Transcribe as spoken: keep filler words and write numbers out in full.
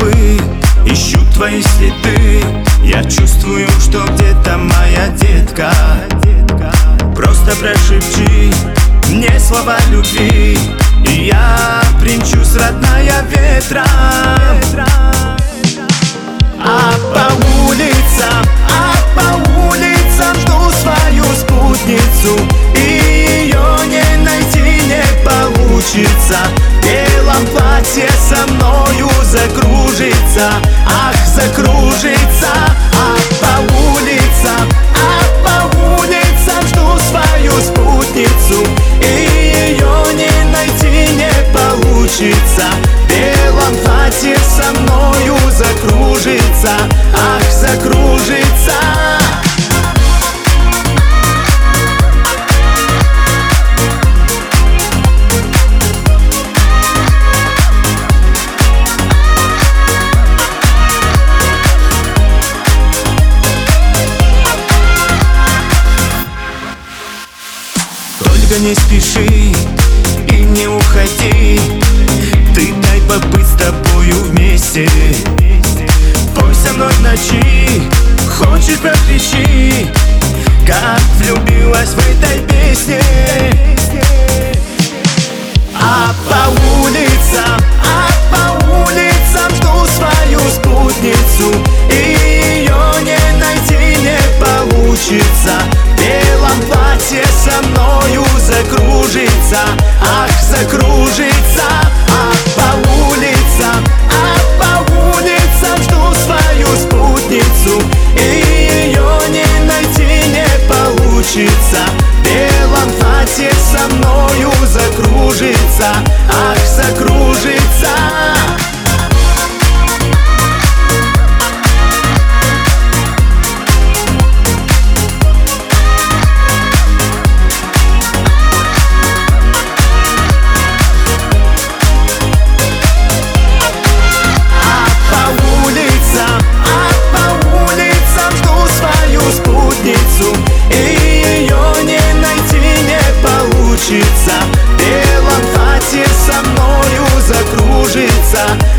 тропы, ищу твои следы. Я чувствую, что где-то моя детка. Просто прошепчи мне слова любви, и я примчусь, родная, ветром. А по улицам, а по улицам жду свою спутницу, и ее не найти не получится. В белом платье со мною закружится, ах, закружится. А по улицам, а по улицам жду свою спутницу, и ее не найти не получится. В белом платье со мною закружится, ах, закружится. Только не спеши и не уходи, ты дай побыть с тобою вместе. Пой со мной в ночи, хочешь прокричи, как влюбилась в этой песне. А по улицам, а по улицам жду свою спутницу, и ее не найти не получится. В белом платье со мною закружится, ах, закружится. А по улицам, а по улицам жду свою спутницу, и ее не найти не получится. В белом платье со мною закружится, ах, закружится. И ее не найти не получится. В белом платье со мною закружится,